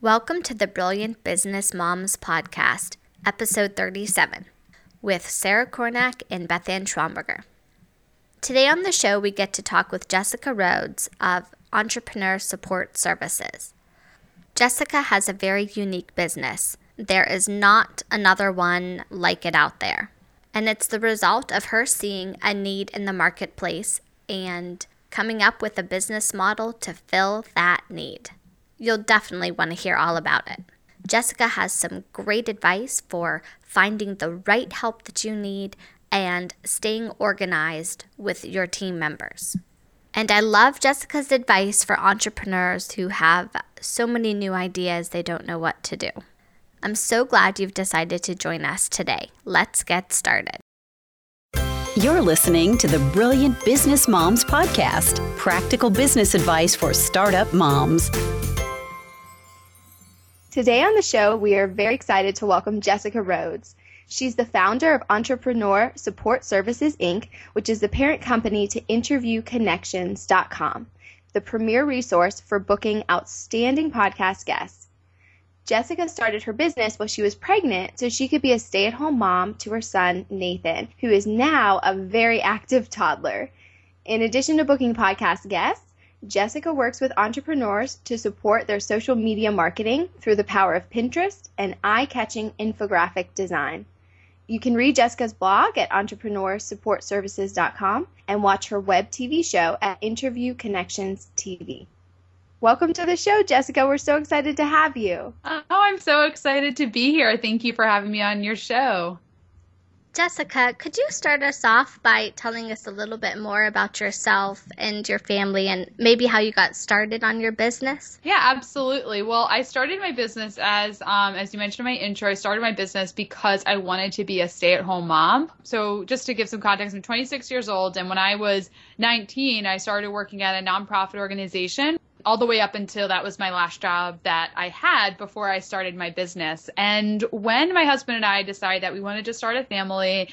Welcome to the Brilliant Business Moms Podcast, episode 37, with Sarah Kornack and Beth Ann Schwamberger. Today on the show, we get to talk with Jessica Rhodes of Entrepreneur Support Services. Jessica has a very unique business. There is not another one like it out there. And it's the result of her seeing a need in the marketplace and coming up with a business model to fill that need. You'll definitely want to hear all about it. Jessica has some great advice for finding the right help that you need and staying organized with your team members. And I love Jessica's advice for entrepreneurs who have so many new ideas they don't know what to do. I'm so glad you've decided to join us today. Let's get started. You're listening to the Brilliant Business Moms Podcast, practical business advice for startup moms. Today on the show, we are very excited to welcome Jessica Rhodes. She's the founder of Entrepreneur Support Services, Inc., which is the parent company to InterviewConnections.com, the premier resource for booking outstanding podcast guests. Jessica started her business while she was pregnant so she could be a stay-at-home mom to her son, Nathan, who is now a very active toddler. In addition to booking podcast guests, Jessica works with entrepreneurs to support their social media marketing through the power of Pinterest and eye-catching infographic design. You can read Jessica's blog at entrepreneursupportservices.com and watch her web TV show at Interview Connections TV. Welcome to the show, Jessica. We're so excited to have you. Oh, I'm so excited to be here. Thank you for having me on your show. Jessica, could you start us off by telling us a little bit more about yourself and your family and maybe how you got started on your business? Yeah, absolutely. Well, I started my business as you mentioned in my intro, I started my business because I wanted to be a stay-at-home mom. So just to give some context, I'm 26 years old, and when I was 19, I started working at a nonprofit organization, all the way up until that was my last job that I had before I started my business. And when my husband and I decided that we wanted to start a family,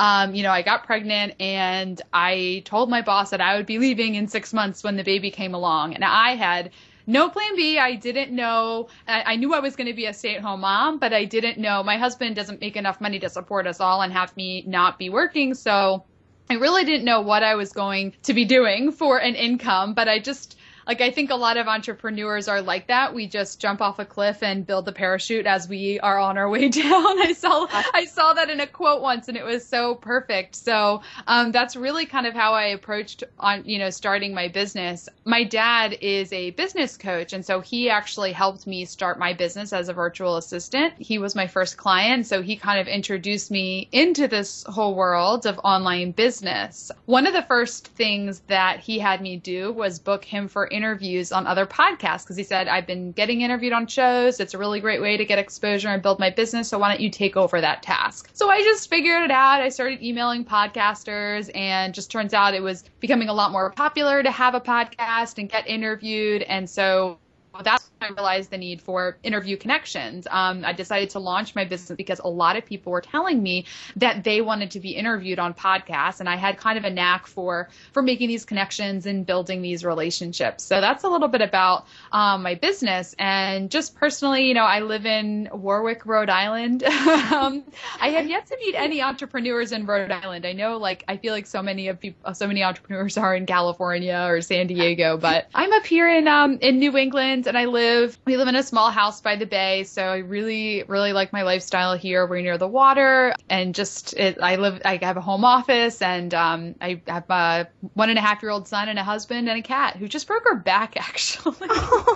I got pregnant and I told my boss that I would be leaving in 6 months when the baby came along. And I had no plan B. I didn't know. I knew I was going to be a stay-at-home mom, but I didn't know. My husband doesn't make enough money to support us all and have me not be working. So I really didn't know what I was going to be doing for an income, but I think a lot of entrepreneurs are like that. We just jump off a cliff and build the parachute as we are on our way down. I saw that in a quote once, and it was so perfect. So that's really kind of how I approached starting my business. My dad is a business coach, and so he actually helped me start my business as a virtual assistant. He was my first client, so he kind of introduced me into this whole world of online business. One of the first things that he had me do was book him for interviews on other podcasts, because he said, I've been getting interviewed on shows. It's a really great way to get exposure and build my business. So why don't you take over that task? So I just figured it out. I started emailing podcasters, and just turns out it was becoming a lot more popular to have a podcast and get interviewed. And so that's when I realized the need for Interview Connections. I decided to launch my business because a lot of people were telling me that they wanted to be interviewed on podcasts, and I had kind of a knack for making these connections and building these relationships. So that's a little bit about my business. And just personally, I live in Warwick, Rhode Island. I have yet to meet any entrepreneurs in Rhode Island. I know, I feel like so many entrepreneurs are in California or San Diego, but I'm up here in New England. And we live in a small house by the bay. So I really, really like my lifestyle here. We're near the water, and I have a home office, and I have a 1.5-year-old son and a husband and a cat who just broke her back, actually.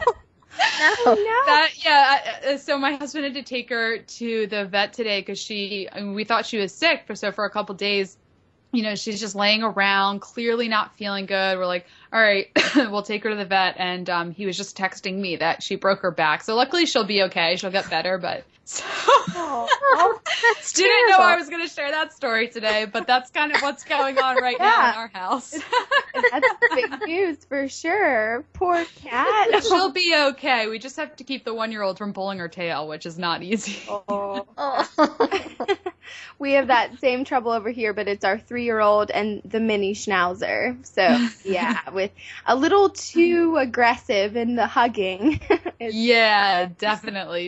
No. So my husband had to take her to the vet today because we thought she was sick. So for a couple days, she's just laying around, clearly not feeling good. We're like, all right, we'll take her to the vet. And he was just texting me that she broke her back. So luckily she'll be okay. She'll get better. But so that's didn't terrible. know I was going to share that story today, but that's kind of what's going on right now in our house. That's big news for sure. Poor cat. She'll be okay. We just have to keep the 1-year-old from pulling her tail, which is not easy. Oh. We have that same trouble over here, but it's our 3-year-old and the mini schnauzer. So yeah, with a little too aggressive in the hugging. Yeah, definitely.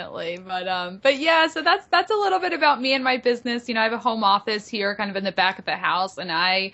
But yeah, so that's a little bit about me and my business. I have a home office here kind of in the back of the house, and I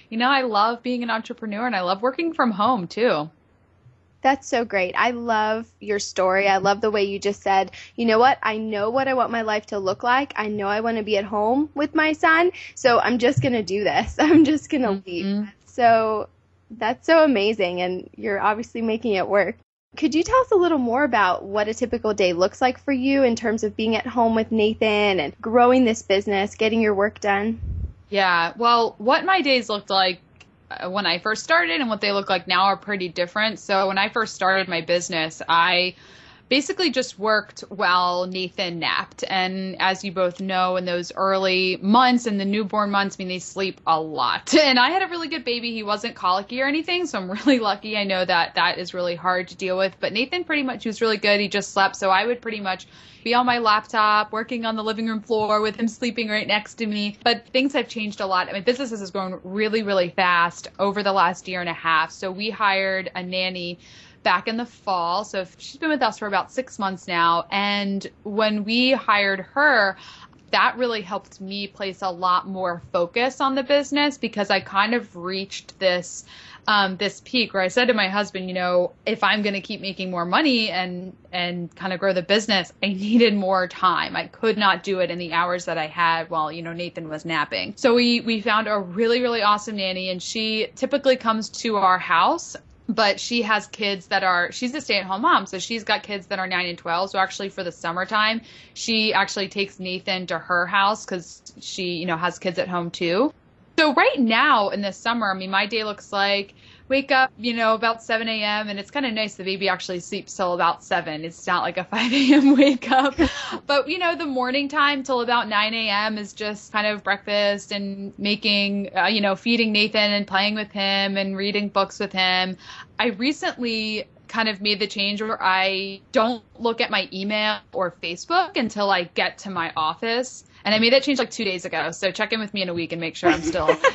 love being an entrepreneur, and I love working from home too. That's so great. I love your story. I love the way you just said, you know what? I know what I want my life to look like. I know I want to be at home with my son. So I'm just going to do this. I'm just going to leave. So that's so amazing. And you're obviously making it work. Could you tell us a little more about what a typical day looks like for you in terms of being at home with Nathan and growing this business, getting your work done? Yeah. Well, what my days looked like when I first started and what they look like now are pretty different. So when I first started my business, I basically just worked while Nathan napped. And as you both know, in those early months and the newborn months, they sleep a lot. And I had a really good baby. He wasn't colicky or anything, so I'm really lucky. I know that is really hard to deal with. But Nathan he was really good. He just slept. So I would pretty much be on my laptop, working on the living room floor with him sleeping right next to me. But things have changed a lot. Business has grown really, really fast over the last year and a half. So we hired a nanny back in the fall. So she's been with us for about 6 months now. And when we hired her, that really helped me place a lot more focus on the business, because I kind of reached this peak where I said to my husband, if I'm going to keep making more money and kind of grow the business, I needed more time. I could not do it in the hours that I had while, Nathan was napping. So we found a really, really awesome nanny, and she typically comes to our house. But she has kids she's a stay-at-home mom. So she's got kids that are 9 and 12. So actually for the summertime, she actually takes Nathan to her house because she, has kids at home too. So right now in the summer, my day looks like wake up, about 7 a.m. and it's kind of nice. The baby actually sleeps till about 7. It's not like a 5 a.m. wake up. But, the morning time till about 9 a.m. is just kind of breakfast and making, feeding Nathan and playing with him and reading books with him. I recently kind of made the change where I don't look at my email or Facebook until I get to my office. And I made that change like 2 days ago. So check in with me in a week and make sure I'm still taking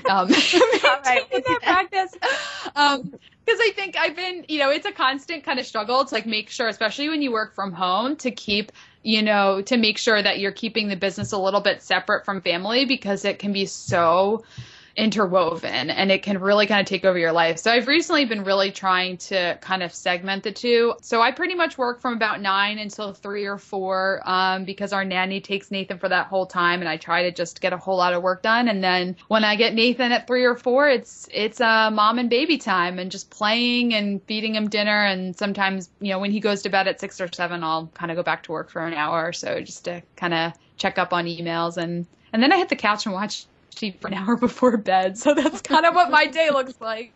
that practice. Because I think I've been, it's a constant kind of struggle to make sure, especially when you work from home, to keep, to make sure that you're keeping the business a little bit separate from family, because it can be so interwoven and it can really kind of take over your life. So I've recently been really trying to kind of segment the two. So I pretty much work from about 9 until 3 or 4 because our nanny takes Nathan for that whole time, and I try to just get a whole lot of work done. And then when I get Nathan at 3 or 4, it's mom and baby time and just playing and feeding him dinner. And sometimes, when he goes to bed at 6 or 7, I'll kind of go back to work for an hour or so just to kind of check up on emails. And then I hit the couch and watch for an hour before bed. So that's kind of what my day looks like.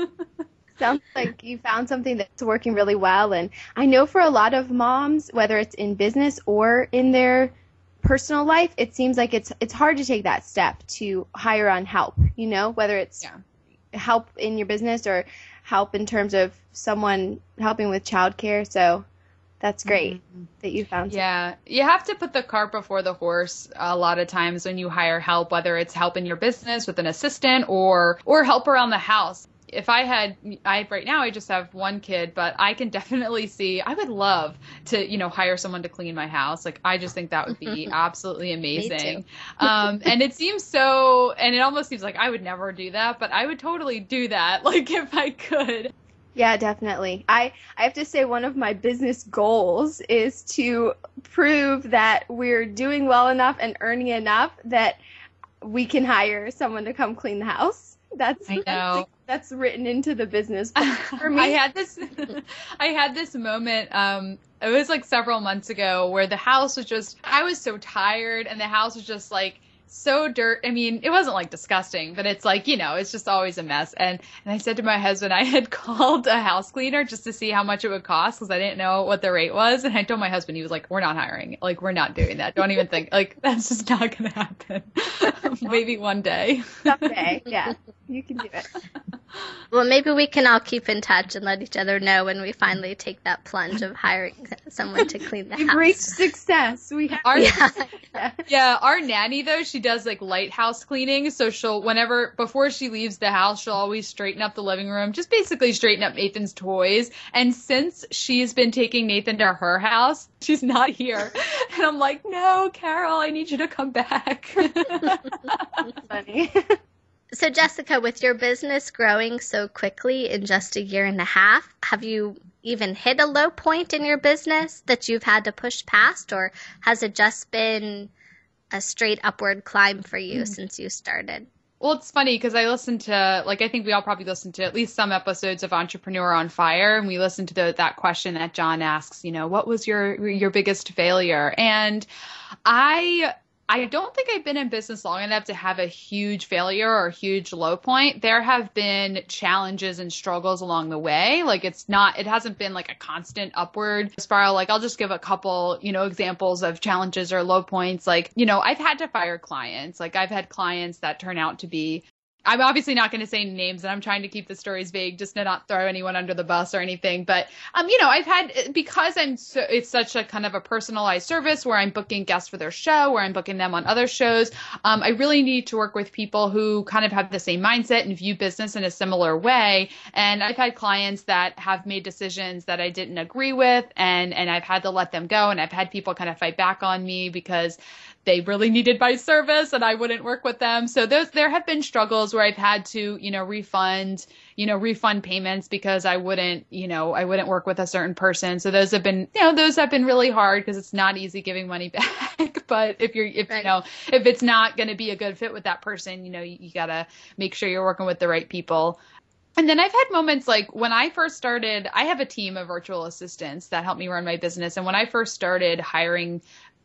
Sounds like you found something that's working really well. And I know for a lot of moms, whether it's in business or in their personal life, it seems like it's hard to take that step to hire on help, whether it's help in your business or help in terms of someone helping with childcare. So that's great that you found something. Yeah, you have to put the cart before the horse a lot of times when you hire help, whether it's help in your business with an assistant or help around the house. If right now I just have one kid, but I can definitely see, I would love to, hire someone to clean my house. I just think that would be absolutely amazing. And it almost seems like I would never do that, but I would totally do that, if I could. Yeah, definitely. I have to say one of my business goals is to prove that we're doing well enough and earning enough that we can hire someone to come clean the house. That's written into the business plan for me. I had this moment, it was several months ago, where the house was I was so tired and the house was just so dirt. It wasn't disgusting, but it's it's just always a mess. And I said to my husband, I had called a house cleaner just to see how much it would cost because I didn't know what the rate was. And I told my husband, he was like, we're not hiring. We're not doing that. Don't even think. That's just not going to happen. Maybe one day. Someday. Yeah. You can do it. Well, maybe we can all keep in touch and let each other know when we finally take that plunge of hiring someone to clean the house. We've reached success. We have. Our nanny, though, she does like lighthouse cleaning. So before she leaves the house, she'll always straighten up the living room, just basically straighten up Nathan's toys. And since she's been taking Nathan to her house, she's not here. And I'm like, no, Carol, I need you to come back. Funny. So Jessica, with your business growing so quickly in just a year and a half, have you even hit a low point in your business that you've had to push past, or has it just been a straight upward climb for you since you started? Well, it's funny because I listened to, I think we all probably listened to at least some episodes of Entrepreneur on Fire, and we listened to that question that John asks, what was your biggest failure? And I don't think I've been in business long enough to have a huge failure or a huge low point. There have been challenges and struggles along the way. It hasn't been like a constant upward spiral. I'll just give a couple, examples of challenges or low points. I've had to fire clients. I've had clients that turn out to be, I'm obviously not going to say names, and I'm trying to keep the stories vague just to not throw anyone under the bus or anything. But, I've had, because it's such a kind of a personalized service where I'm booking guests for their show, where I'm booking them on other shows. I really need to work with people who kind of have the same mindset and view business in a similar way. And I've had clients that have made decisions that I didn't agree with, and I've had to let them go. And I've had people kind of fight back on me because they really needed my service and I wouldn't work with them. So there have been struggles where I've had to, refund payments because I wouldn't work with a certain person. So those have been really hard because it's not easy giving money back. But if it's not going to be a good fit with that person, you gotta make sure you're working with the right people. And then I've had moments like when I first started, I have a team of virtual assistants that help me run my business. And when I first started hiring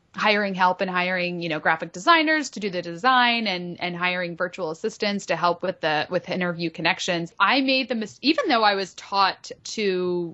help and hiring, graphic designers to do the design and hiring virtual assistants to help with interview connections, I made the mistake, even though I was taught to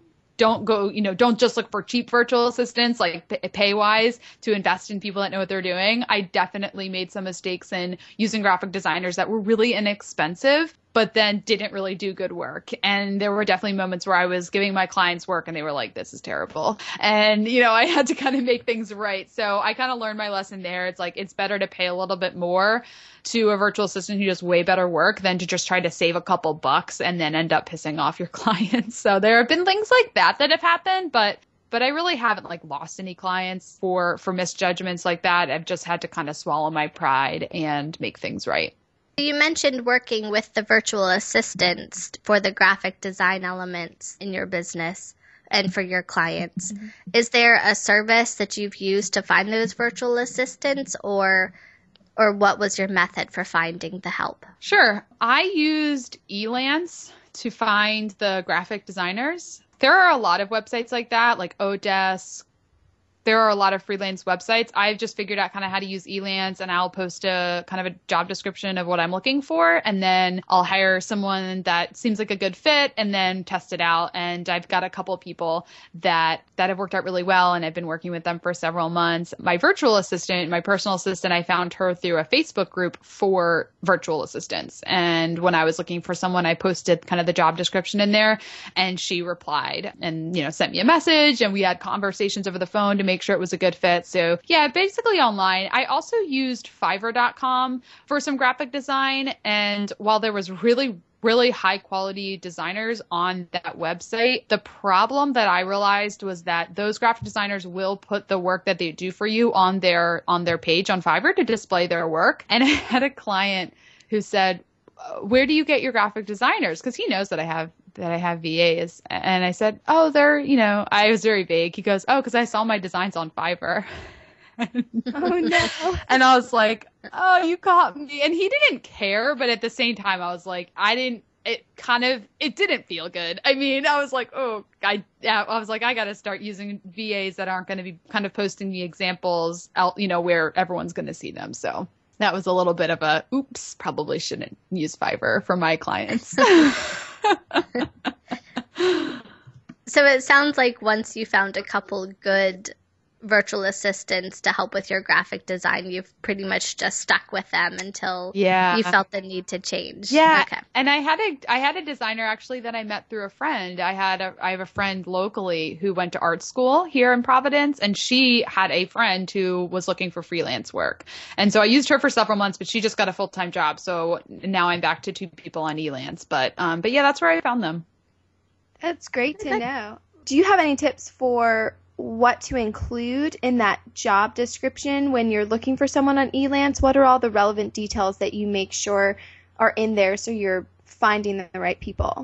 don't just look for cheap virtual assistants, pay wise, to invest in people that know what they're doing. I definitely made some mistakes in using graphic designers that were really inexpensive, but then didn't really do good work. And there were definitely moments where I was giving my clients work and they were like, this is terrible. And, I had to kind of make things right. So I kind of learned my lesson there. It's better to pay a little bit more to a virtual assistant who does way better work than to just try to save a couple bucks and then end up pissing off your clients. So there have been things like that have happened, but I really haven't lost any clients for misjudgments like that. I've just had to kind of swallow my pride and make things right. You mentioned working with the virtual assistants for the graphic design elements in your business and for your clients. Mm-hmm. Is there a service that you've used to find those virtual assistants, or what was your method for finding the help? Sure. I used Elance to find the graphic designers. There are a lot of websites like that, like Odesk. There are a lot of freelance websites. I've just figured out kind of how to use Elance, and I'll post a kind of a job description of what I'm looking for. And then I'll hire someone that seems like a good fit and then test it out. And I've got a couple of people that have worked out really well, and I've been working with them for several months. My virtual assistant, my personal assistant, I found her through a Facebook group for virtual assistants. And when I was looking for someone, I posted kind of the job description in there, and she replied and, sent me a message, and we had conversations over the phone to make sure it was a good fit. So yeah, basically online. I also used Fiverr.com for some graphic design. And while there was really high quality designers on that website, the problem that I realized was that those graphic designers will put the work that they do for you on their page on Fiverr to display their work. And I had a client who said, where do you get your graphic designers? Because he knows that I have VAs. And I said, oh, they're, I was very vague. He goes, oh, because I saw my designs on Fiverr. Oh, no. And I was like, oh, you caught me. And he didn't care. But at the same time, I was like, it didn't feel good. I mean, I was like, I got to start using VAs that aren't going to be kind of posting the examples out, where everyone's going to see them. So that was a little bit of a, oops, probably shouldn't use Fiverr for my clients. So it sounds like once you found a couple good virtual assistants to help with your graphic design. You've pretty much just stuck with them until you felt the need to change. Yeah. Okay. And I had a designer actually that I met through a friend. I have a friend locally who went to art school here in Providence, and she had a friend who was looking for freelance work. And so I used her for several months, but she just got a full-time job. So now I'm back to 2 people on Elance. But yeah, that's where I found them. That's great to know. Do you have any tips for what to include in that job description when you're looking for someone on Elance? What are all the relevant details that you make sure are in there so you're finding the right people?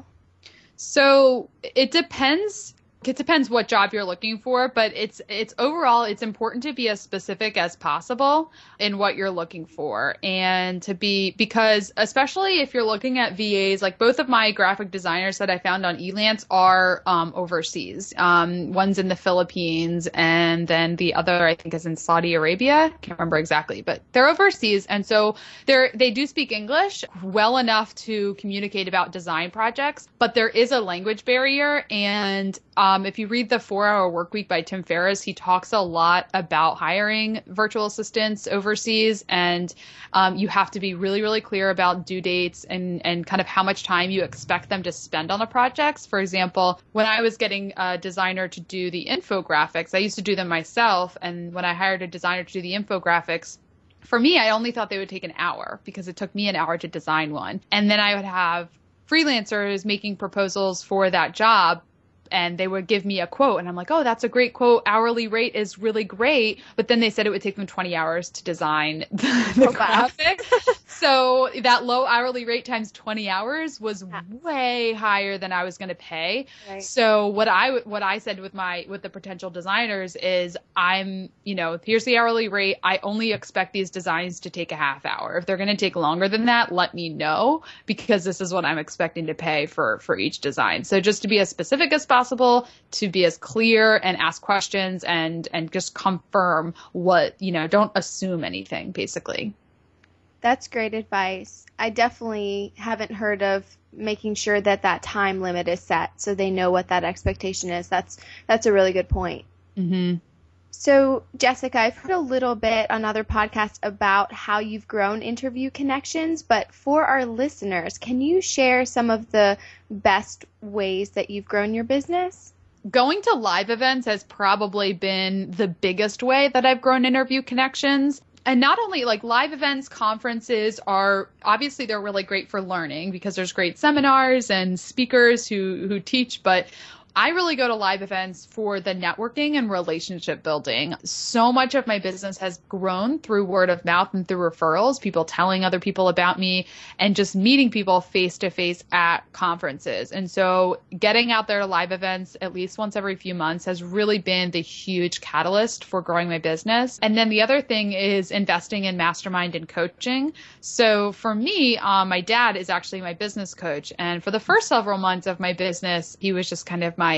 So it depends. It depends what job you're looking for, but it's overall, it's important to be as specific as possible in what you're looking for, and because especially if you're looking at VAs, like both of my graphic designers that I found on Elance are overseas. One's in the Philippines, and then the other I think is in Saudi Arabia. Can't remember exactly, but they're overseas, and so they do speak English well enough to communicate about design projects, but there is a language barrier. And if you read the 4-Hour Workweek by Tim Ferriss, he talks a lot about hiring virtual assistants overseas, and you have to be really, really clear about due dates and kind of how much time you expect them to spend on the projects. For example, when I was getting a designer to do the infographics, I used to do them myself, and when I hired a designer to do the infographics, for me, I only thought they would take an hour because it took me an hour to design one. And then I would have freelancers making proposals for that job, and they would give me a quote, and I'm like, oh, that's a great quote. Hourly rate is really great. But then they said it would take them 20 hours to design the graphic. So that low hourly rate times 20 hours was way higher than I was going to pay. Right. So what I said with the potential designers is, here's the hourly rate. I only expect these designs to take a half hour. If they're going to take longer than that, let me know, because this is what I'm expecting to pay for each design. So just to be as specific as possible, to be as clear and ask questions and just confirm don't assume anything, basically. That's great advice. I definitely haven't heard of making sure that time limit is set so they know what that expectation is. That's a really good point. Mm-hmm. So, Jessica, I've heard a little bit on other podcasts about how you've grown Interview Connections, but for our listeners, can you share some of the best ways that you've grown your business? Going to live events has probably been the biggest way that I've grown Interview Connections. And not only like live events, conferences are obviously they're really great for learning because there's great seminars and speakers who teach, but I really go to live events for the networking and relationship building. So much of my business has grown through word of mouth and through referrals, people telling other people about me, and just meeting people face to face at conferences. And so getting out there to live events at least once every few months has really been the huge catalyst for growing my business. And then the other thing is investing in mastermind and coaching. So for me, my dad is actually my business coach. And for the first several months of my business, he was just kind of my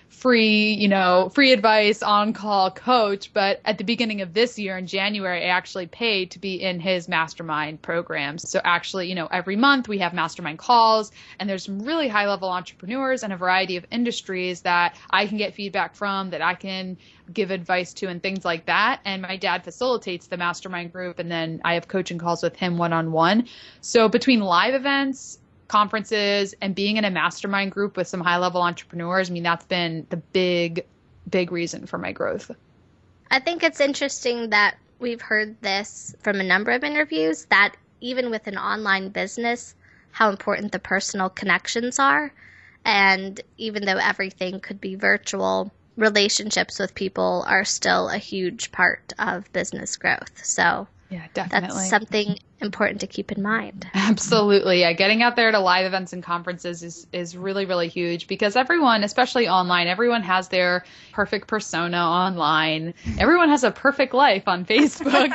free advice, on-call coach. But at the beginning of this year in January, I actually paid to be in his mastermind programs. So actually, every month we have mastermind calls, and there's some really high-level entrepreneurs in a variety of industries that I can get feedback from, that I can give advice to and things like that. And my dad facilitates the mastermind group, and then I have coaching calls with him one-on-one. So between live events, conferences, and being in a mastermind group with some high-level entrepreneurs, that's been the big reason for my growth. I think it's interesting that we've heard this from a number of interviews, that even with an online business, how important the personal connections are. And even though everything could be virtual, relationships with people are still a huge part of business growth. So yeah, definitely. That's something important to keep in mind. Absolutely. Yeah. Getting out there to live events and conferences is really, really huge, because everyone, especially online, everyone has their perfect persona online. Everyone has a perfect life on Facebook.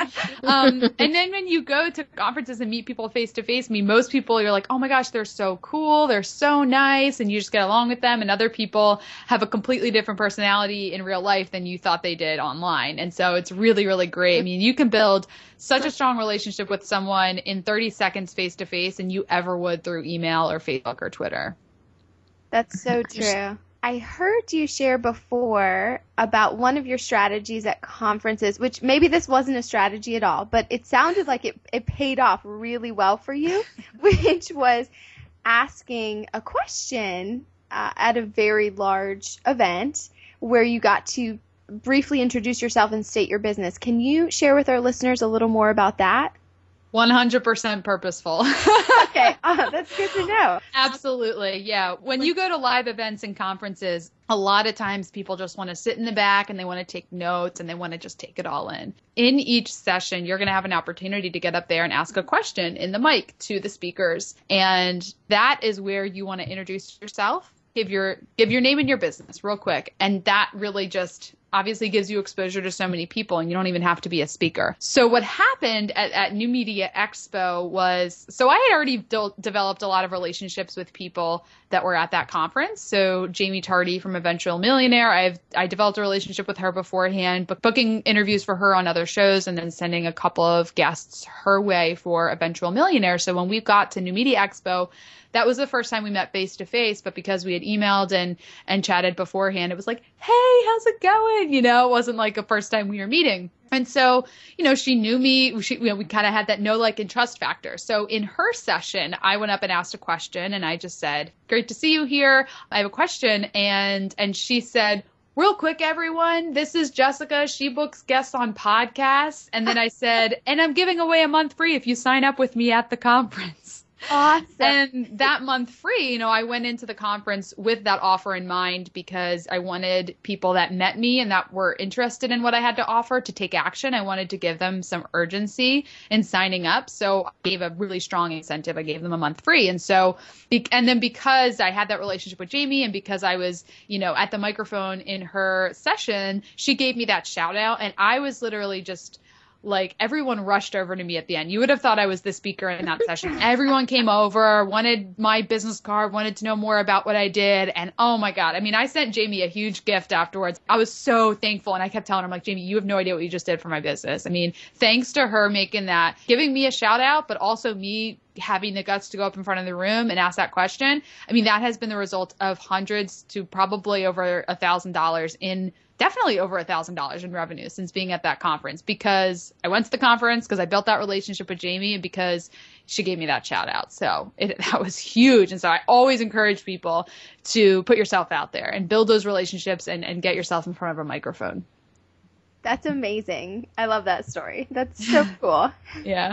And then when you go to conferences and meet people face to face, most people, you're like, oh my gosh, they're so cool. They're so nice. And you just get along with them. And other people have a completely different personality in real life than you thought they did online. And so it's really, really great. You can build such a strong relationship with someone in 30 seconds face to face than you ever would through email or Facebook or Twitter. That's so true. I heard you share before about one of your strategies at conferences, which maybe this wasn't a strategy at all, but it sounded like it paid off really well for you, which was asking a question at a very large event where you got to briefly introduce yourself and state your business. Can you share with our listeners a little more about that? 100% purposeful. Okay. That's good to know. Absolutely. Yeah. When you go to live events and conferences, a lot of times people just want to sit in the back and they want to take notes and they want to just take it all in. In each session, you're going to have an opportunity to get up there and ask a question in the mic to the speakers. And that is where you want to introduce yourself, give your name and your business real quick. And that really just obviously gives you exposure to so many people, and you don't even have to be a speaker. So what happened at New Media Expo was, so I had already developed a lot of relationships with people that were at that conference. So Jamie Tardy from Eventual Millionaire, I developed a relationship with her beforehand, booking interviews for her on other shows and then sending a couple of guests her way for Eventual Millionaire. So when we got to New Media Expo, that was the first time we met face to face, but because we had emailed and chatted beforehand, it was like, hey, how's it going? You know, it wasn't like a first time we were meeting. And so, you know, she knew me. We kind of had that know, like, and trust factor. So in her session, I went up and asked a question and I just said, great to see you here. I have a question. And she said, real quick, everyone, this is Jessica. She books guests on podcasts. And then I said, and I'm giving away a month free if you sign up with me at the conference. Awesome. And that month free, you know, I went into the conference with that offer in mind because I wanted people that met me and that were interested in what I had to offer to take action. I wanted to give them some urgency in signing up. So I gave a really strong incentive. I gave them a month free. And so, and then because I had that relationship with Jamie and because I was, you know, at the microphone in her session, she gave me that shout out. And I was literally just like, everyone rushed over to me at the end. You would have thought I was the speaker in that session. Everyone came over, wanted my business card, wanted to know more about what I did. And oh my God, I mean, I sent Jamie a huge gift afterwards. I was so thankful. And I kept telling her, I'm like, Jamie, you have no idea what you just did for my business. I mean, thanks to her making that, giving me a shout out, but also me having the guts to go up in front of the room and ask that question. I mean, that has been the result of hundreds to probably over $1,000 definitely over $1,000 in revenue since being at that conference, because I went to the conference, because I built that relationship with Jamie, and because she gave me that shout out. So that was huge. And so I always encourage people to put yourself out there and build those relationships and get yourself in front of a microphone. That's amazing. I love that story. That's so cool. Yeah.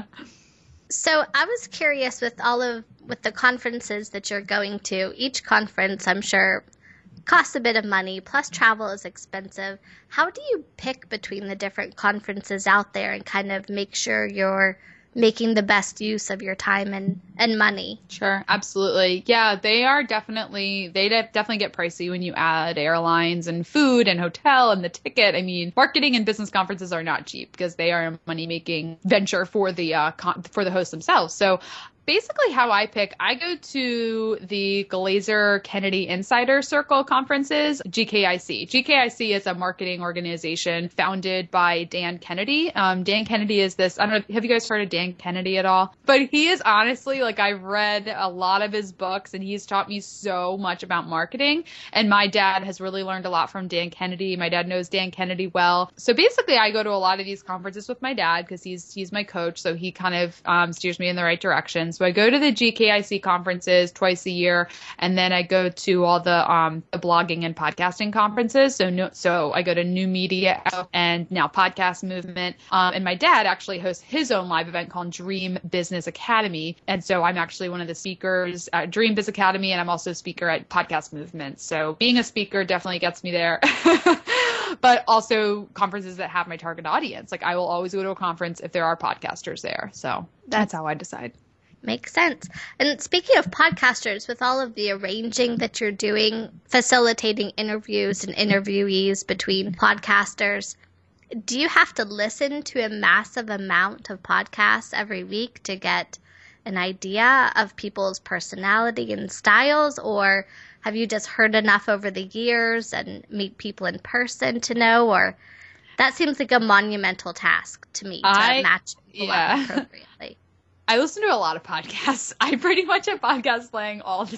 So I was curious with the conferences that you're going to, each conference, I'm sure, costs a bit of money, plus travel is expensive. How do you pick between the different conferences out there and kind of make sure you're making the best use of your time and money? Sure, absolutely. Yeah, they definitely get pricey when you add airlines and food and hotel and the ticket. I mean, marketing and business conferences are not cheap because they are a money-making venture for the hosts themselves. So basically how I pick, I go to the Glazer Kennedy Insider Circle conferences, GKIC. GKIC is a marketing organization founded by Dan Kennedy. Dan Kennedy is this, I don't know, have you guys heard of Dan Kennedy at all? But he is honestly, like, I've read a lot of his books and he's taught me so much about marketing. And my dad has really learned a lot from Dan Kennedy. My dad knows Dan Kennedy well. So basically I go to a lot of these conferences with my dad because he's my coach. So he kind of steers me in the right direction. So I go to the GKIC conferences twice a year, and then I go to all the blogging and podcasting conferences. So I go to New Media and now Podcast Movement. And my dad actually hosts his own live event called Dream Business Academy. And so I'm actually one of the speakers at Dream Biz Academy, and I'm also a speaker at Podcast Movement. So being a speaker definitely gets me there. But also conferences that have my target audience. Like, I will always go to a conference if there are podcasters there. So that's how I decide. Makes sense. And speaking of podcasters, with all of the arranging that you're doing, facilitating interviews and interviewees between podcasters, do you have to listen to a massive amount of podcasts every week to get an idea of people's personality and styles? Or have you just heard enough over the years and meet people in person to know? Or that seems like a monumental task to me to match people up appropriately. I listen to a lot of podcasts. I pretty much have podcasts playing all the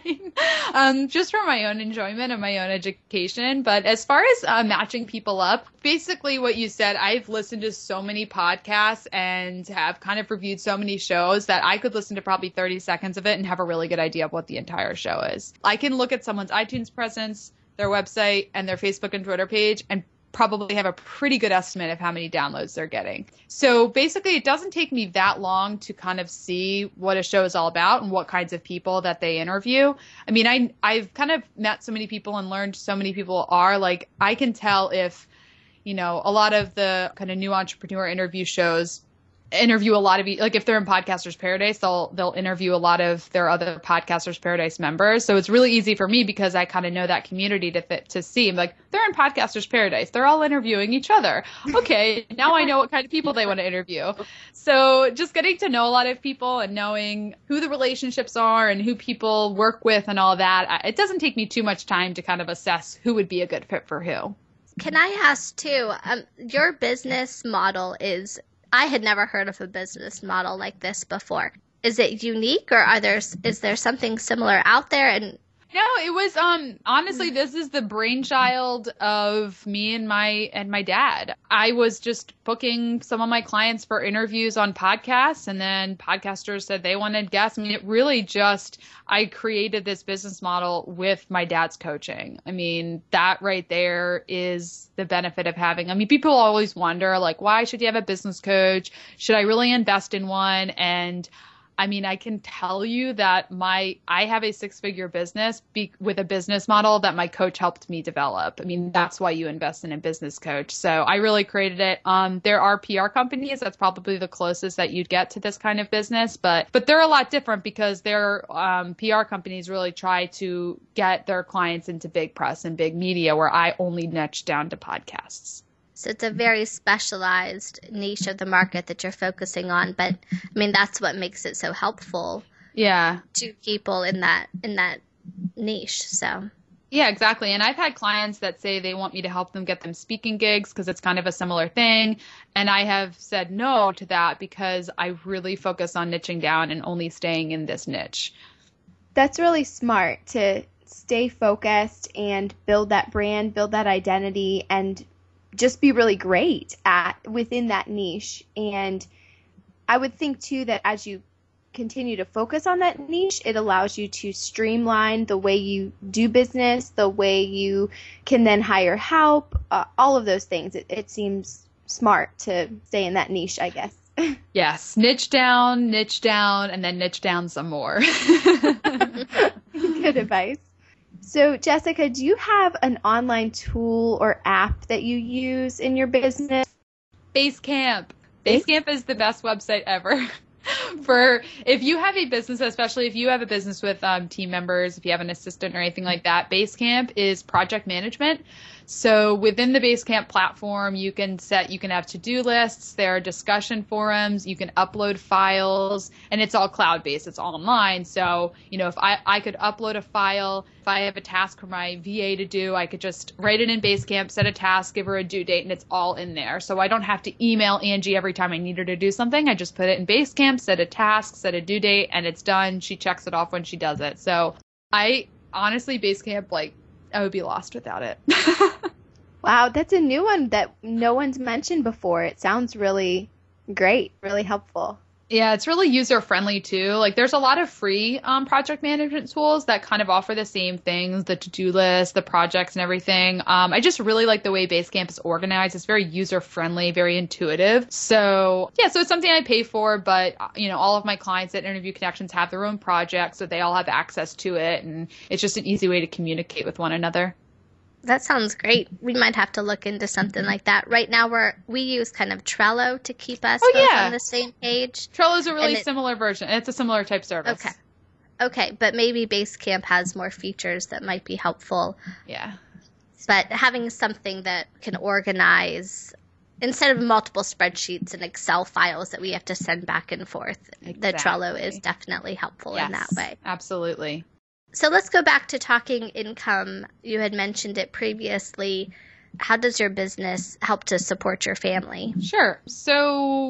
time, just for my own enjoyment and my own education. But as far as matching people up, basically what you said, I've listened to so many podcasts and have kind of reviewed so many shows that I could listen to probably 30 seconds of it and have a really good idea of what the entire show is. I can look at someone's iTunes presence, their website, and their Facebook and Twitter page and probably have a pretty good estimate of how many downloads they're getting. So basically, it doesn't take me that long to kind of see what a show is all about and what kinds of people that they interview. I mean, I've kind of met so many people and learned so many people are like, I can tell if, a lot of the kind of new entrepreneur interview shows interview a lot of, like if they're in Podcasters Paradise, they'll interview a lot of their other Podcasters Paradise members. So it's really easy for me because I kind of know that community to see. I'm like, they're in Podcasters Paradise. They're all interviewing each other. Okay, now I know what kind of people they want to interview. So just getting to know a lot of people and knowing who the relationships are and who people work with and all that, it doesn't take me too much time to kind of assess who would be a good fit for who. Can I ask too, your business model is, I had never heard of a business model like this before. Is it unique, or is there something similar out there? And no, it was honestly, this is the brainchild of me and my dad. I was just booking some of my clients for interviews on podcasts, and then podcasters said they wanted guests. I mean, it really just, I created this business model with my dad's coaching. I mean, that right there is the benefit of having, people always wonder, like, why should you have a business coach? Should I really invest in one? And I can tell you that I have a 6-figure business with a business model that my coach helped me develop. That's why you invest in a business coach. So I really created it. There are PR companies. That's probably the closest that you'd get to this kind of business. But they're a lot different because their PR companies really try to get their clients into big press and big media, where I only niche down to podcasts. So it's a very specialized niche of the market that you're focusing on, but that's what makes it so helpful. Yeah. To people in that niche. So. Yeah, exactly. And I've had clients that say they want me to help them get them speaking gigs because it's kind of a similar thing. And I have said no to that because I really focus on niching down and only staying in this niche. That's really smart to stay focused and build that brand, build that identity, and just be really great within that niche. And I would think too that as you continue to focus on that niche, it allows you to streamline the way you do business, the way you can then hire help, all of those things. It seems smart to stay in that niche, I guess. Yes, niche down, and then niche down some more. Good advice. So, Jessica, do you have an online tool or app that you use in your business? Basecamp. Basecamp is the best website ever. If you have a business, especially if you have a business with team members, if you have an assistant or anything like that, Basecamp is project management. So within the Basecamp platform, you can have to-do lists, there are discussion forums, you can upload files, and it's all cloud-based, it's all online. So, if I could upload a file, if I have a task for my VA to do, I could just write it in Basecamp, set a task, give her a due date, and it's all in there. So I don't have to email Angie every time I need her to do something. I just put it in Basecamp, set a task, set a due date, and it's done. She checks it off when she does it. So I honestly, Basecamp, I would be lost without it. Wow, that's a new one that no one's mentioned before. It sounds really great, really helpful. Yeah, it's really user-friendly too. There's a lot of free project management tools that kind of offer the same things, the to-do list, the projects and everything. I just really like the way Basecamp is organized. It's very user-friendly, very intuitive. So it's something I pay for, but all of my clients at Interview Connections have their own projects, so they all have access to it, and it's just an easy way to communicate with one another. That sounds great. We might have to look into something like that. Right now we use kind of Trello to keep us both on the same page. Trello is a really similar version. It's a similar type service. Okay, but maybe Basecamp has more features that might be helpful. Yeah. But having something that can organize, instead of multiple spreadsheets and Excel files that we have to send back and forth, the Trello is definitely helpful in that way. Absolutely. So let's go back to talking income. You had mentioned it previously. How does your business help to support your family? Sure. So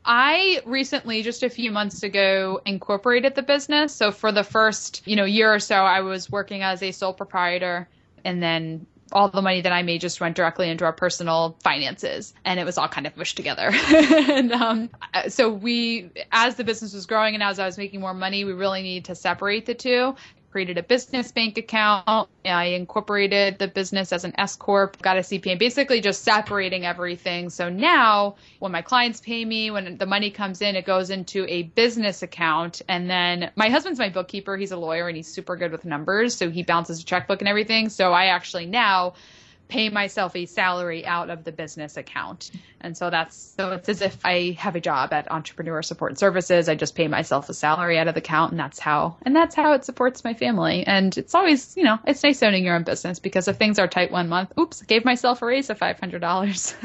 I recently, just a few months ago, incorporated the business. So for the first, year or so, I was working as a sole proprietor, and then all the money that I made just went directly into our personal finances, and it was all kind of mushed together. And so as the business was growing and as I was making more money, we really needed to separate the two. Created a business bank account. I incorporated the business as an S Corp, got a CPA, basically just separating everything. So now when my clients pay me, when the money comes in, it goes into a business account. And then my husband's my bookkeeper. He's a lawyer and he's super good with numbers. So he balances a checkbook and everything. So I actually now pay myself a salary out of the business account. And so it's as if I have a job at Entrepreneur Support Services. I just pay myself a salary out of the account, and that's how it supports my family. And it's always, it's nice owning your own business, because if things are tight one month, oops, I gave myself a raise of $500.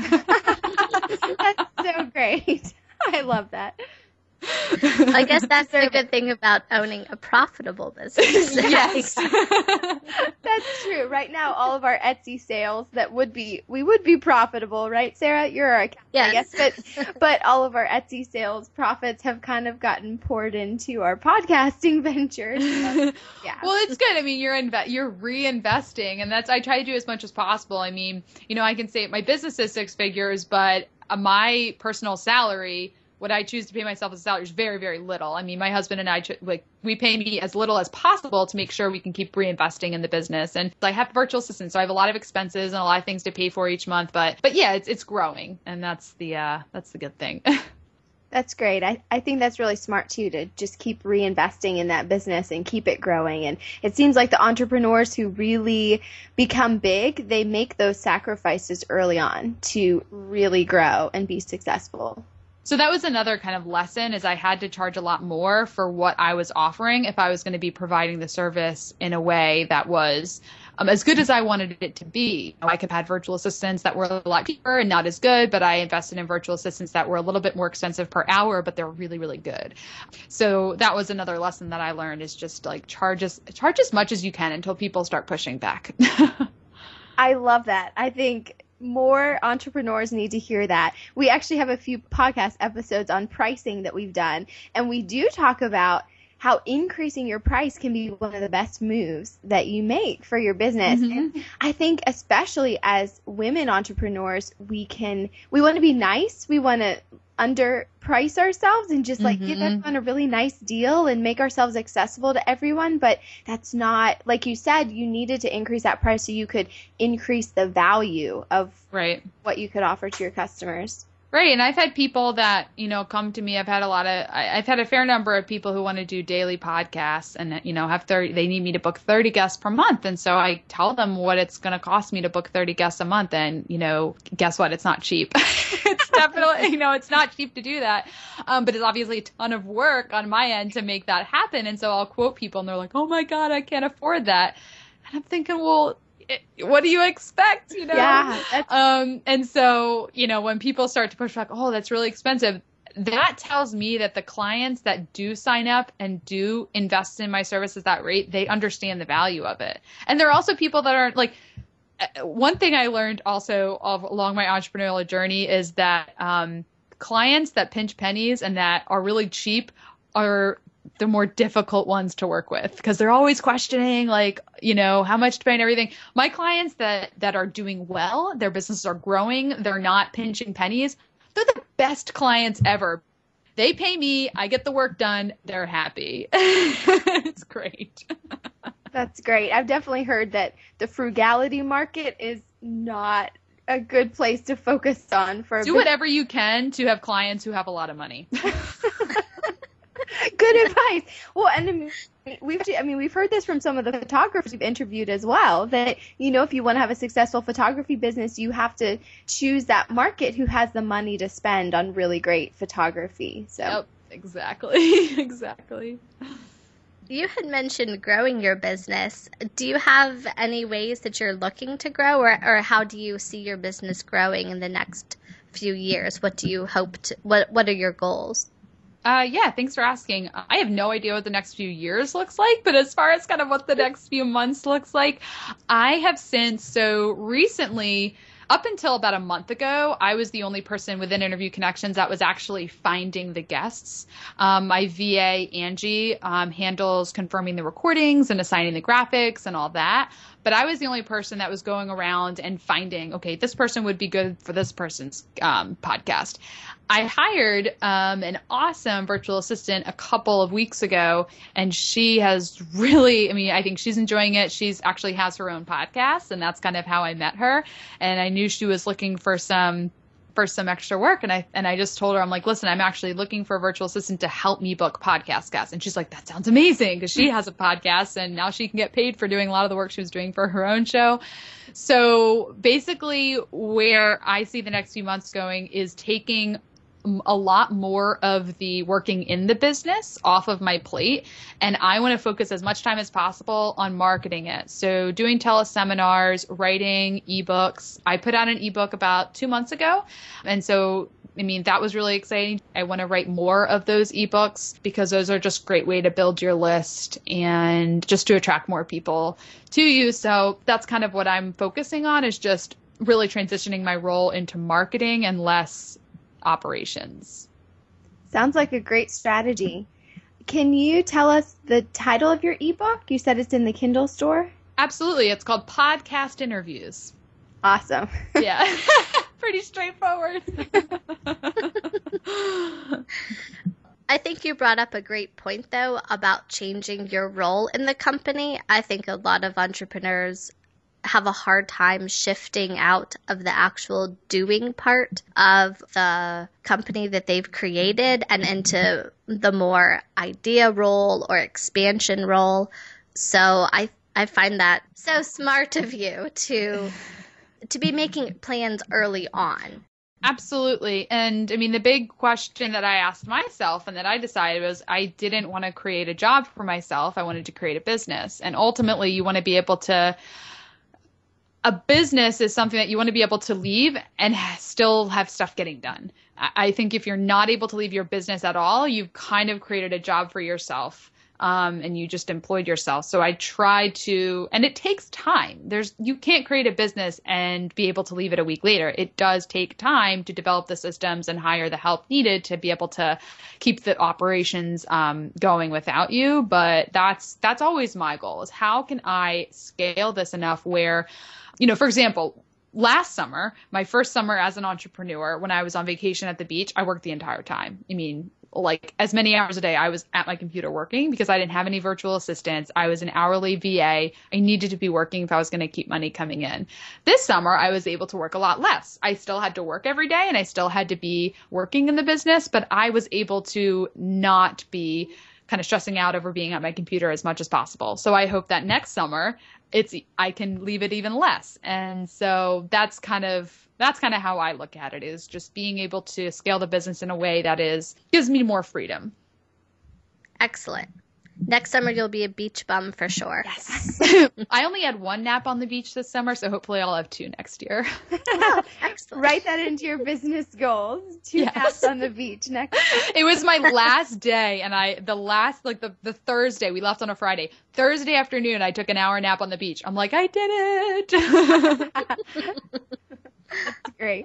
That's so great. I love that. I guess that's the good thing about owning a profitable business. Yes. That's true. Right now, all of our Etsy sales we would be profitable, right, Sarah? You're our accountant, yes. I guess. But all of our Etsy sales profits have kind of gotten poured into our podcasting ventures. So, yeah. Well, it's good. I mean, you're reinvesting, and I try to do as much as possible. I mean, I can say my business is 6 figures, but my personal salary, what I choose to pay myself as a salary, is very, very little. I mean, my husband and I, we pay me as little as possible to make sure we can keep reinvesting in the business. And I have virtual assistants, so I have a lot of expenses and a lot of things to pay for each month. But yeah, it's growing, and that's the good thing. That's great. I think that's really smart too, to just keep reinvesting in that business and keep it growing. And it seems like the entrepreneurs who really become big, they make those sacrifices early on to really grow and be successful. So that was another kind of lesson, is I had to charge a lot more for what I was offering if I was going to be providing the service in a way that was as good as I wanted it to be. I could have had virtual assistants that were a lot cheaper and not as good, but I invested in virtual assistants that were a little bit more expensive per hour, but they're really, really good. So that was another lesson that I learned, is just charge as much as you can until people start pushing back. I love that. I think more entrepreneurs need to hear that. We actually have a few podcast episodes on pricing that we've done, and we do talk about how increasing your price can be one of the best moves that you make for your business. Mm-hmm. And I think especially as women entrepreneurs, we want to be nice. We want to underprice ourselves and just give everyone a really nice deal and make ourselves accessible to everyone. But that's not, like you said, you needed to increase that price so you could increase the value of what you could offer to your customers. Right. And I've had people that, come to me. I've had a fair number of people who want to do daily podcasts and, they need me to book 30 guests per month. And so I tell them what it's going to cost me to book 30 guests a month. And, guess what? It's not cheap. It's definitely, it's not cheap to do that. But it's obviously a ton of work on my end to make that happen. And so I'll quote people and they're like, oh my God, I can't afford that. And I'm thinking, well, what do you expect? Yeah. And so, when people start to push back, oh, that's really expensive, that tells me that the clients that do sign up and do invest in my service at that rate, they understand the value of it. And there are also people that are like, one thing I learned also along my entrepreneurial journey is that clients that pinch pennies and that are really cheap are the more difficult ones to work with, because they're always questioning, how much to pay and everything. My clients that are doing well, their businesses are growing, they're not pinching pennies, they're the best clients ever. They pay me, I get the work done, they're happy. It's great. That's great. I've definitely heard that the frugality market is not a good place to focus on. Do whatever you can to have clients who have a lot of money. Good advice. Well, and we've heard this from some of the photographers we've interviewed as well, that, if you want to have a successful photography business, you have to choose that market who has the money to spend on really great photography. So. Yep, exactly. You had mentioned growing your business. Do you have any ways that you're looking to grow, or how do you see your business growing in the next few years? What do you hope to, what are your goals? Yeah, thanks for asking. I have no idea what the next few years looks like, but as far as kind of what the next few months looks like, I have so recently, up until about a month ago, I was the only person within Interview Connections that was actually finding the guests. My VA, Angie, handles confirming the recordings and assigning the graphics and all that. But I was the only person that was going around and finding, okay, this person would be good for this person's podcast. I hired an awesome virtual assistant a couple of weeks ago, and she has really, I think she's enjoying it. She's actually has her own podcast, and that's kind of how I met her. And I knew she was looking for some extra work. And I just told her, I'm like, listen, I'm actually looking for a virtual assistant to help me book podcast guests. And she's like, that sounds amazing, because she has a podcast and now she can get paid for doing a lot of the work she was doing for her own show. So basically where I see the next few months going is taking a lot more of the working in the business off of my plate. And I want to focus as much time as possible on marketing it. So doing teleseminars, writing ebooks. I put out an ebook about 2 months ago. And so, that was really exciting. I want to write more of those ebooks because those are just a great way to build your list and just to attract more people to you. So that's kind of what I'm focusing on, is just really transitioning my role into marketing and less operations. Sounds like a great strategy. Can you tell us the title of your ebook? You said it's in the Kindle store? Absolutely. It's called Podcast Interviews. Awesome. Yeah. Pretty straightforward. I think you brought up a great point, though, about changing your role in the company. I think a lot of entrepreneurs have a hard time shifting out of the actual doing part of the company that they've created and into the more idea role or expansion role. So I find that so smart of you to be making plans early on. Absolutely. And the big question that I asked myself and that I decided was I didn't want to create a job for myself. I wanted to create a business. And ultimately you want to be able to a business is something that you want to be able to leave and still have stuff getting done. I think if you're not able to leave your business at all, you've kind of created a job for yourself, and you just employed yourself. So I try to, and it takes time. You can't create a business and be able to leave it a week later. It does take time to develop the systems and hire the help needed to be able to keep the operations going without you. But that's always my goal, is how can I scale this enough where, for example, last summer, my first summer as an entrepreneur, when I was on vacation at the beach, I worked the entire time. Like as many hours a day, I was at my computer working because I didn't have any virtual assistants. I was an hourly VA. I needed to be working if I was going to keep money coming in. This summer, I was able to work a lot less. I still had to work every day and I still had to be working in the business, but I was able to not be kind of stressing out over being at my computer as much as possible. So I hope that next summer I can leave it even less. And so that's kind of how I look at it, is just being able to scale the business in a way that gives me more freedom. Excellent. Next summer, you'll be a beach bum for sure. Yes. I only had one nap on the beach this summer, so hopefully I'll have 2 next year. Oh, excellent. Write that into your business goals. 2 naps on the beach next year. It was my last day, and the Thursday, we left on a Friday. Thursday afternoon, I took an hour nap on the beach. I'm like, I did it. That's great.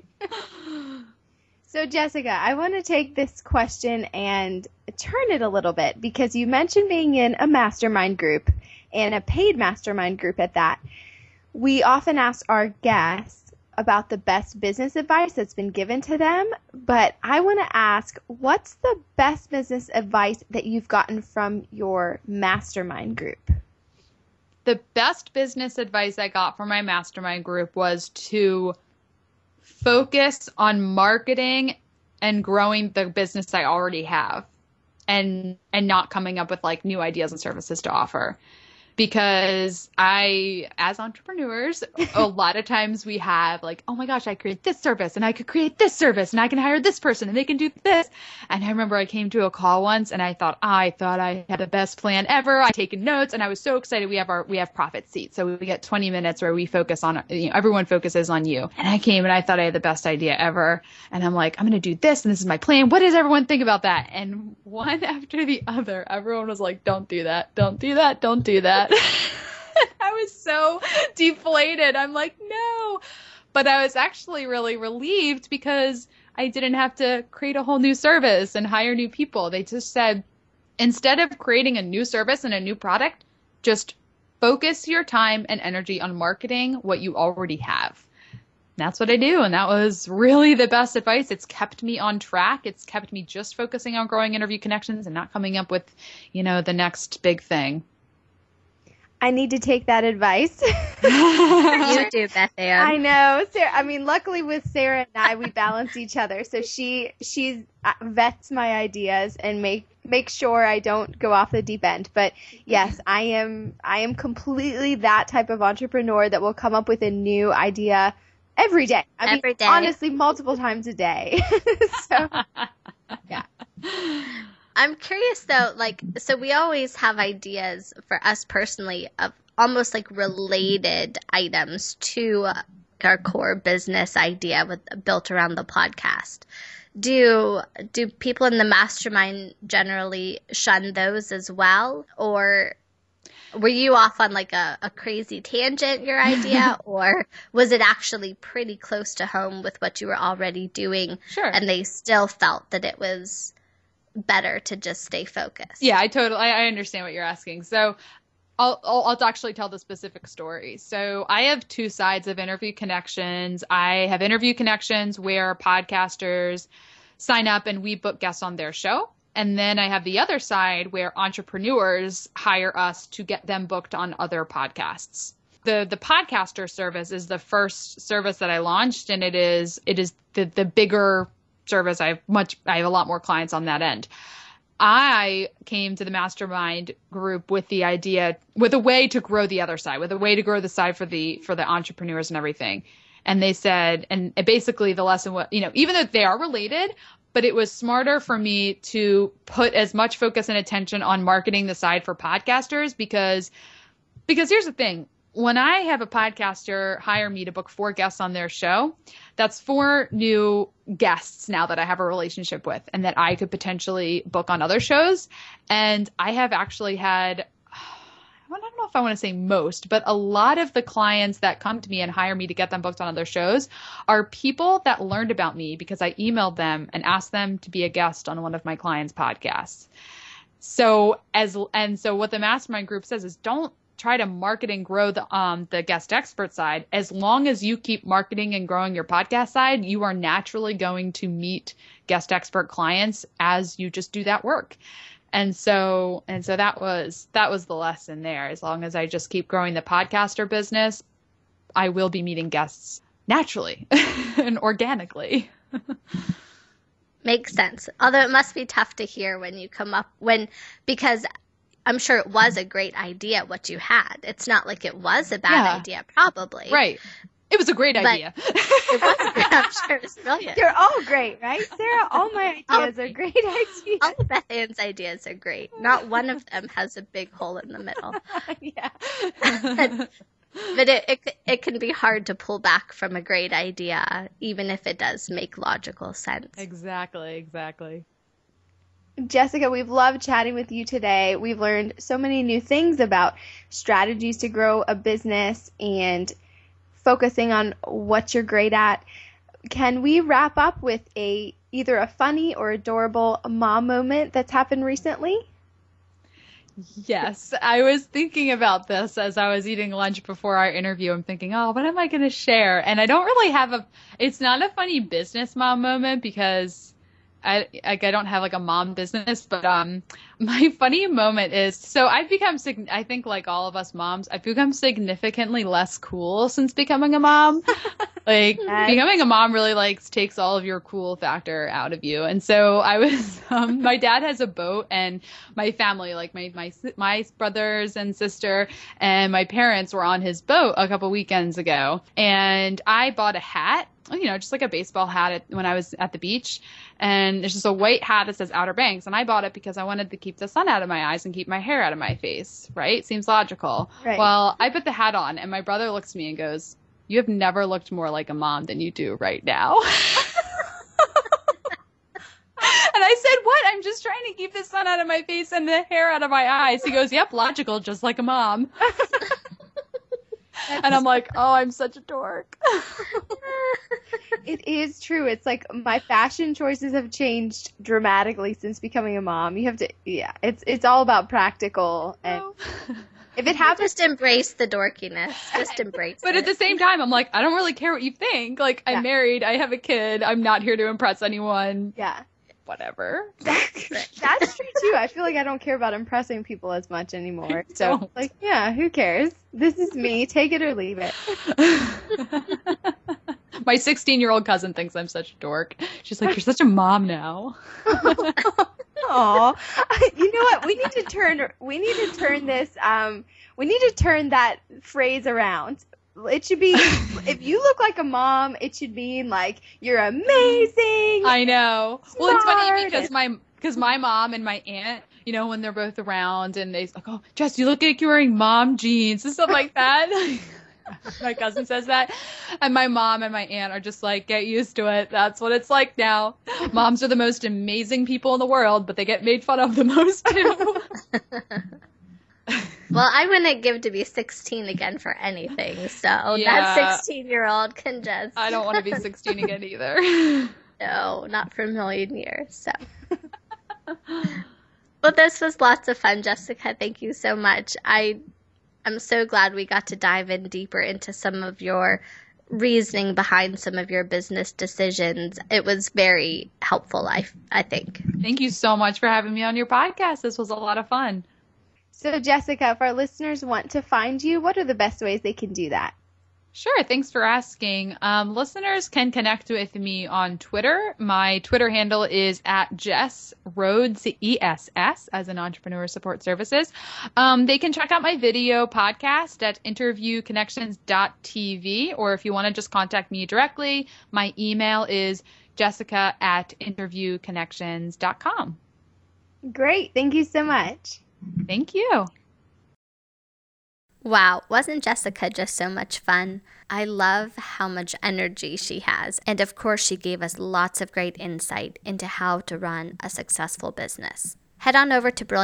So Jessica, I want to take this question and turn it a little bit, because you mentioned being in a mastermind group, and a paid mastermind group at that. We often ask our guests about the best business advice that's been given to them, but I want to ask, what's the best business advice that you've gotten from your mastermind group? The best business advice I got from my mastermind group was to focus on marketing and growing the business I already have, and not coming up with like new ideas and services to offer. Because as entrepreneurs, a lot of times we have like, oh my gosh, I create this service and I could create this service and I can hire this person and they can do this. And I remember I came to a call once and I thought I had the best plan ever. I'd taken notes and I was so excited. We have profit seats. So we get 20 minutes where we focus on, everyone focuses on you. And I came and I thought I had the best idea ever. And I'm like, I'm going to do this and this is my plan. What does everyone think about that? And one after the other, everyone was like, don't do that. Don't do that. Don't do that. I was so deflated. I'm like, no. But I was actually really relieved because I didn't have to create a whole new service and hire new people. They just said, instead of creating a new service and a new product, just focus your time and energy on marketing what you already have. That's what I do. And that was really the best advice. It's kept me on track. It's kept me just focusing on growing interview connections and not coming up with, the next big thing. I need to take that advice. You do, Beth Ann. I know. Sarah, luckily with Sarah and I, we balance each other. So she vets my ideas and make sure I don't go off the deep end. But yes, I am completely that type of entrepreneur that will come up with a new idea every day. Every day. Honestly, multiple times a day. So, yeah. I'm curious though, so we always have ideas for us personally of almost like related items to our core business idea built around the podcast. Do people in the mastermind generally shun those as well? Or were you off on like a crazy tangent, your idea? Or was it actually pretty close to home with what you were already doing? Sure. And they still felt that it was better to just stay focused? Yeah, I understand what you're asking. So I'll actually tell the specific story. So I have two sides of Interview Connections. I have Interview Connections where podcasters sign up and we book guests on their show. And then I have the other side where entrepreneurs hire us to get them booked on other podcasts. The podcaster service is the first service that I launched, and it is the bigger service. I have a lot more clients on that end. I came to the mastermind group with the idea, with a way to grow the other side, with a way to grow the side for the entrepreneurs and everything. And they said, and basically the lesson was, even though they are related, but it was smarter for me to put as much focus and attention on marketing the side for podcasters because here's the thing. When I have a podcaster hire me to book 4 guests on their show, that's 4 new guests now that I have a relationship with and that I could potentially book on other shows. And I have actually had, I don't know if I want to say most, but a lot of the clients that come to me and hire me to get them booked on other shows are people that learned about me because I emailed them and asked them to be a guest on one of my clients' podcasts. So what the mastermind group says is don't try to market and grow the guest expert side. As long as you keep marketing and growing your podcast side, you are naturally going to meet guest expert clients as you just do that work. And so that was the lesson there. As long as I just keep growing the podcaster business, I will be meeting guests naturally and organically. Makes sense. Although it must be tough to hear when you come up because I'm sure it was a great idea what you had. It's not like it was a bad idea, probably. Right. It was a great idea. It was. I'm sure it was brilliant. They're all great, right, Sarah? All my ideas are great ideas. All of Beth Ann's ideas are great. Not one of them has a big hole in the middle. Yeah. But it can be hard to pull back from a great idea, even if it does make logical sense. Exactly. Jessica, we've loved chatting with you today. We've learned so many new things about strategies to grow a business and focusing on what you're great at. Can we wrap up with either a funny or adorable mom moment that's happened recently? Yes, I was thinking about this as I was eating lunch before our interview. I'm thinking, what am I going to share? And I don't really have it's not a funny business mom moment because I don't have like a mom business, but my funny moment is, so I've become, I think like all of us moms, I've become significantly less cool since becoming a mom. Becoming a mom really takes all of your cool factor out of you. And so I was, my dad has a boat, and my family, like my brothers and sister and my parents were on his boat a couple weekends ago, and I bought a hat. Just like a baseball hat when I was at the beach. And it's just a white hat that says Outer Banks. And I bought it because I wanted to keep the sun out of my eyes and keep my hair out of my face, right? Seems logical. Right. Well, I put the hat on, and my brother looks at me and goes, "You have never looked more like a mom than you do right now." And I said, "What? I'm just trying to keep the sun out of my face and the hair out of my eyes." He goes, "Yep, logical, just like a mom." And I'm like, oh, I'm such a dork. It is true. It's like my fashion choices have changed dramatically since becoming a mom. You have to, it's all about practical. And if it happens, just embrace the dorkiness. Just embrace But it. at the same time, I'm like, I don't really care what you think. Like, I'm married. I have a kid. I'm not here to impress anyone. Yeah. Whatever. That's true too. I feel like I don't care about impressing people as much anymore. So, like, yeah, who cares? This is me. Take it or leave it. My 16-year-old cousin thinks I'm such a dork. She's like, you're such a mom now. Aw. You know what? We need to turn that phrase around. It should be, if you look like a mom, it should mean like you're amazing. I know. Well, it's funny Smart. because my mom and my aunt, you know, when they're both around and they're like, oh, Jess, you look like you're wearing mom jeans and stuff like that. My cousin says that. And my mom and my aunt are just like, get used to it. That's what it's like now. Moms are the most amazing people in the world, but they get made fun of the most too. Well, I wouldn't give to be 16 again for anything, so that 16-year-old can just... I don't want to be 16 again either. No, not for a million years, so... Well, this was lots of fun, Jessica. Thank you so much. I'm so glad we got to dive in deeper into some of your reasoning behind some of your business decisions. It was very helpful, I think. Thank you so much for having me on your podcast. This was a lot of fun. So, Jessica, if our listeners want to find you, what are the best ways they can do that? Sure. Thanks for asking. Listeners can connect with me on Twitter. My Twitter handle is at Jess Rhodes, ESS, as in Entrepreneur Support Services. They can check out my video podcast at interviewconnections.tv, or if you want to just contact me directly, my email is jessica@interviewconnections.com. Great. Thank you so much. Thank you. Wow, wasn't Jessica just so much fun? I love how much energy she has. And of course, she gave us lots of great insight into how to run a successful business. Head on over to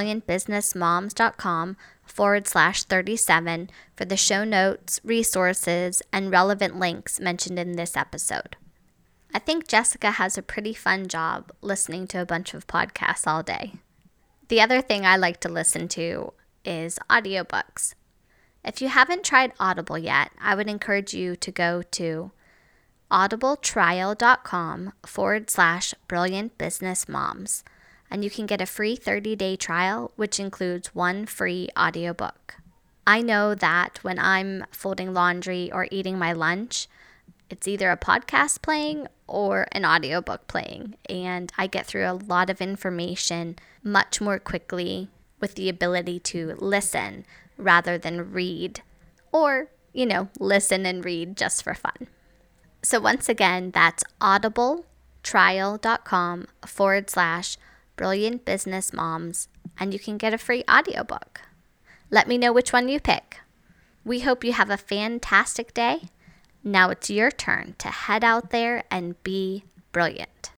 brilliantbusinessmoms.com/37 for the show notes, resources, and relevant links mentioned in this episode. I think Jessica has a pretty fun job listening to a bunch of podcasts all day. The other thing I like to listen to is audiobooks. If you haven't tried Audible yet, I would encourage you to go to audibletrial.com/brilliantbusinessmoms, and you can get a free 30-day trial, which includes one free audiobook. I know that when I'm folding laundry or eating my lunch, it's either a podcast playing or an audiobook playing, and I get through a lot of information much more quickly with the ability to listen rather than read, or, listen and read just for fun. So once again, that's audibletrial.com/brilliantbusinessmoms, and you can get a free audiobook. Let me know which one you pick. We hope you have a fantastic day. Now it's your turn to head out there and be brilliant.